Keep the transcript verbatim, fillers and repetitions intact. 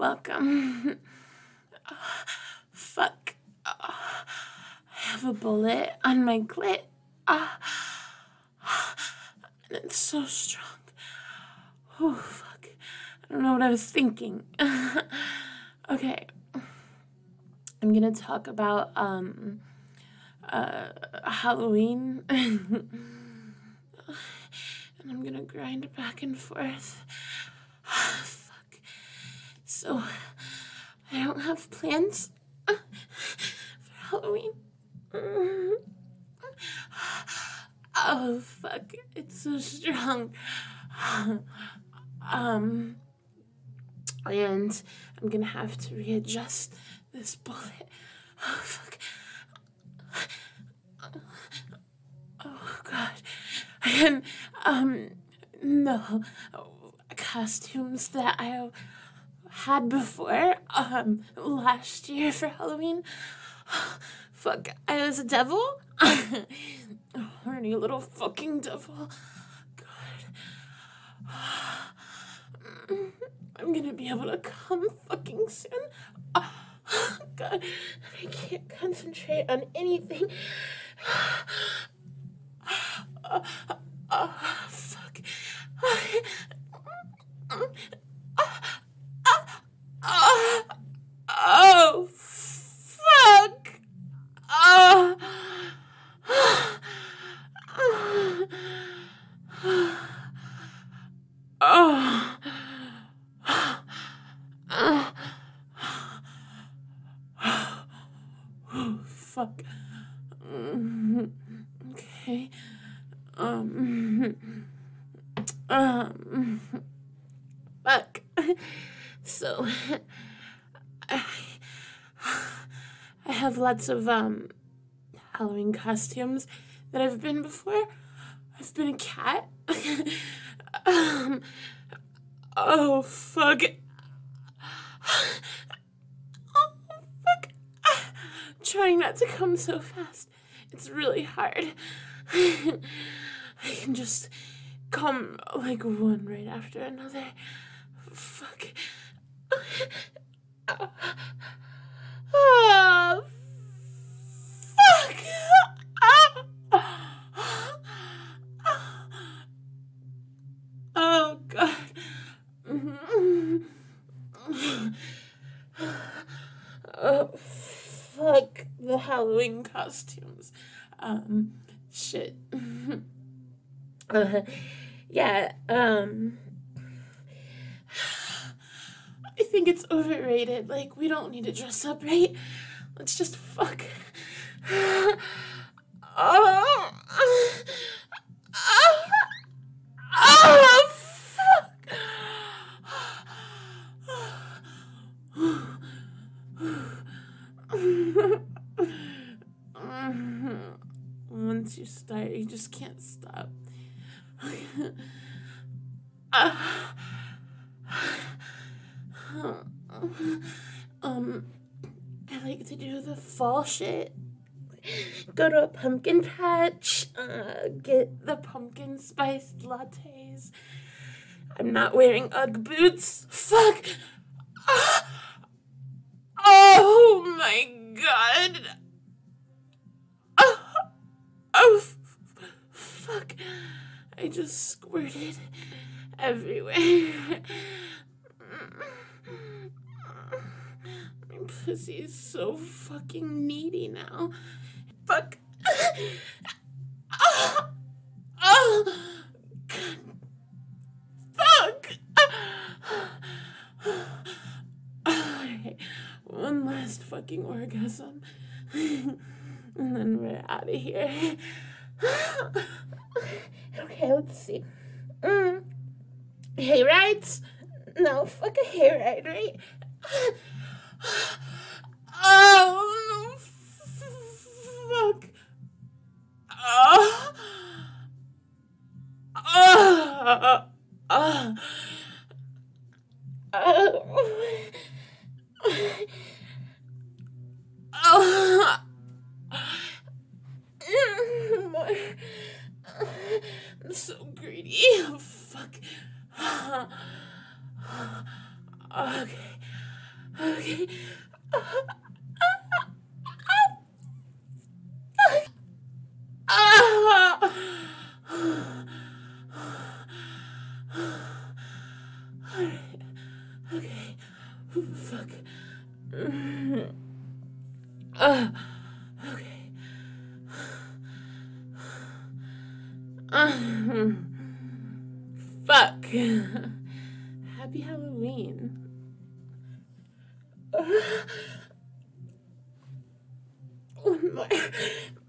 Welcome. Fuck. I have a bullet on my clit. And it's so strong. Oh, fuck. I don't know what I was thinking. Okay. I'm gonna talk about, um, uh, Halloween. And I'm gonna grind back and forth. Fuck. So, I don't have plans for Halloween. Oh, fuck. It's so strong. Um, and I'm gonna have to readjust this bullet. Oh, fuck. Oh, God. And, um, no costumes that I had before, um, last year for Halloween. Fuck, I was a devil. Oh, horny little fucking devil. God. I'm gonna be able to come fucking soon. Oh, God, I can't concentrate on anything. Oh, oh, fuck. Oh, oh, fuck. Oh. Oh. Oh, fuck. Okay. Um. Um. Fuck. So, I, I have lots of, um, Halloween costumes that I've been before. I've been a cat. um, oh, fuck. Oh, fuck. I'm trying not to come so fast. It's really hard. I can just come, like, one right after another. Fuck. Oh, fuck. Oh, God. Oh, fuck the Halloween costumes. Um, shit. uh, yeah, um... I think it's overrated. Like, we don't need to dress up, right? Let's just fuck. Oh. Oh. Oh, fuck. Once you start, you just can't stop. Um, I like to do the fall shit. Go to a pumpkin patch, uh, get the pumpkin spiced lattes. I'm not wearing Ugg boots. Fuck! Oh my God! Oh, oh f- fuck! I just squirted everywhere. My pussy is so fucking needy now. Fuck. Oh, oh. God. Fuck. Okay, one last fucking orgasm. And then we're out of here. Okay, let's see. Mm. Hay rides? No, fuck a hay ride, right? Oh, fuck. Oh. Oh. Oh. Oh. Oh. More. I'm so greedy. Oh, fuck. Okay. Okay. Ah! Alright. Okay. Fuck. Uh, okay. Uh, fuck. Happy Halloween. Uh, my,